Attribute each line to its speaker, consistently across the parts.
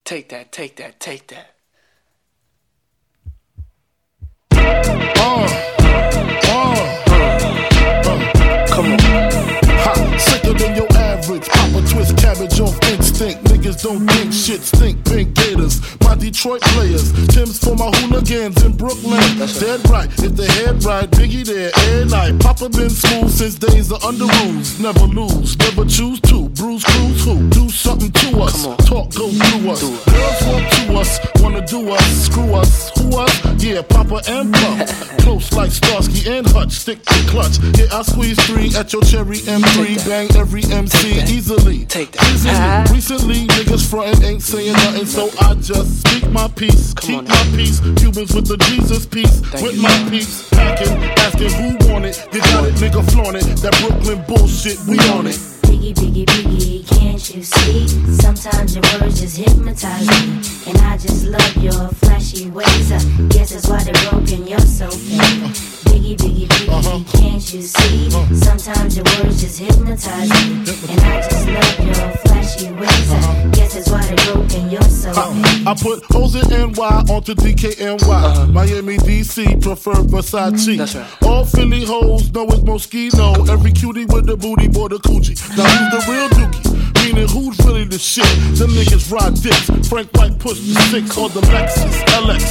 Speaker 1: Take that, take that, take that. Come on.
Speaker 2: Ha, sicker than your average. Papa twist cabbage off instinct. Niggas don't think shit stink. Pink Gators, my Detroit players. Tim's for my hooligans in Brooklyn.
Speaker 1: That's
Speaker 2: Dead right, if they head right, Biggie there every night. Papa been smooth since days of under rules. Never lose, never choose to. Bruise, cruise, who? Do something to us. Talk, go through us. Girls walk to us, wanna do us, screw us. Who us? Yeah, Papa and Pup. Close like Starsky and Hutch, stick to clutch. Yeah, I squeeze 3 at your cherry M3. Bang every MC easily.
Speaker 1: Take that.
Speaker 2: Easily. Recently, niggas frontin' ain't saying nothing, so I just speak my peace. Keep my peace. Cubans with the Jesus peace. With my peace. Packing, asking who want it. You got it, nigga, flaunt it. That Brooklyn bullshit, we on it.
Speaker 3: Biggie, Biggie, Biggie, can't you see? Sometimes your words just hypnotize me. And I just love your flashy ways. I guess that's why they're broken, you're so fake. Biggie, Biggie, Biggie, can't you see? Sometimes your words just hypnotize me. And I just love your flashy ways. I guess that's why they're broken, you're so fake.
Speaker 2: I put hoes in NY onto DKNY. Miami, DC, prefer Versace.
Speaker 1: That's right.
Speaker 2: All Philly hoes know it's Moschino. Every cutie with the booty, boy, the coochie. Now who's the real dookie? Meaning who's really the shit? Them niggas ride dicks. Frank White push the 6 or the Lexus LX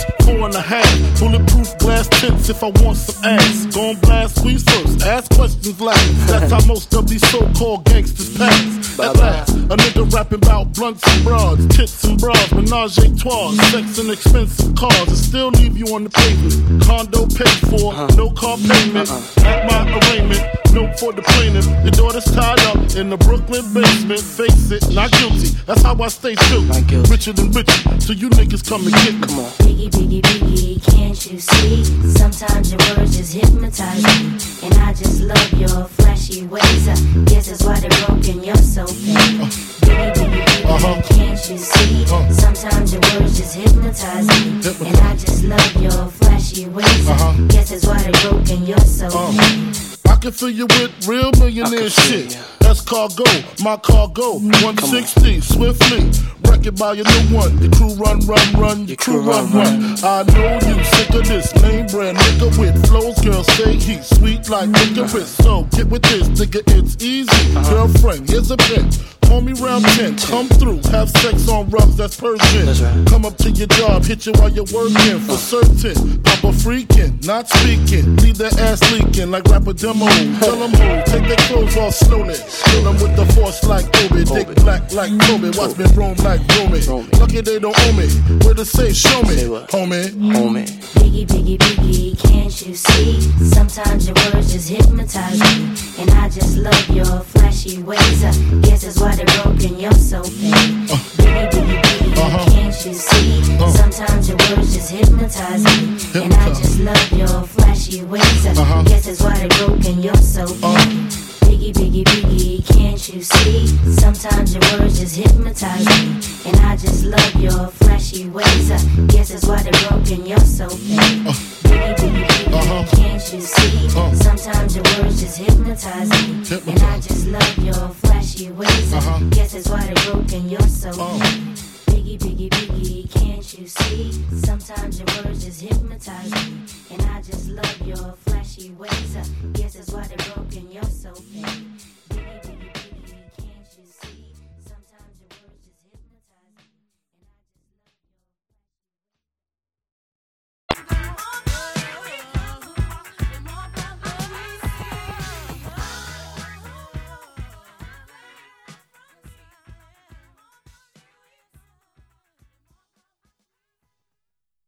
Speaker 2: 4.5. Bulletproof glass tints if I want some ass. Gon' blast squeeze first, ask questions last. That's how most of these so-called gangsters pass. At last, a nigga rapping about blunts and broads, tits and bras, menage a trois, sex and expensive cars, and still leave you on the pavement. Condo paid for, no car payment. At my arraignment, note for the plaintiff. Your daughter's tied up in the Brooklyn basement. Face it, not guilty. That's how I stay still. Richer than richer, so you niggas come and get me. Come on.
Speaker 3: Biggie, Biggie, Biggie, can't you see? Sometimes your words just hypnotize me. And I just love your flashy ways. I guess that's why they're broken, you're so fake. Biggie, Biggie, Biggie, can't you see? Sometimes your words just hypnotize me. And I just love your flashy ways. I guess that's why they're broken, you're so fake.
Speaker 2: I can fill you with real millionaire shit. That's cargo, my cargo. 160, swiftly. Wreck it by your new one. Your crew run, your crew run. I know you sick of this name brand nigga with flows. Girls say he's sweet like licorice. So get with this, nigga, it's easy. Girlfriend, here's a pen. Call me round 10, come through, have sex on rugs, that's Persian. Right. Come up to your job, hit you while you're working, for certain. Papa freaking, not speaking, leave that ass leaking like rapper demo. Tell them who, take their clothes off slowly. Kill them with the force like Kobe, dick black like Kobe, watch me roam like Romy. Lucky they don't owe me, where to say, show me, homie.
Speaker 3: Biggie, Biggie, Biggie, can't you see? Sometimes your words just hypnotize me. And I just love your flashy ways. I guess that's why they're broken, you're so fake. Biggie, Biggie, Biggie, can't you see? Sometimes your words just hypnotize me. And I just love your flashy ways. I guess that's why they're broken, you're so fake. Biggie, Biggie, Biggie, can't you see? Sometimes your words just hypnotize me. And I just love your flashy ways. I guess that's why they're broken, you're so fake. Biggie, Biggie, Biggie, can't you see? Sometimes your words just hypnotize me. And I just love your flashy ways. I guess that's why they're broken, you're so fake. Biggie, Biggie, Biggie, can't you see? Sometimes your words just hypnotize me. And I just love your flashy ways. I guess that's why they're broken, you're so fake.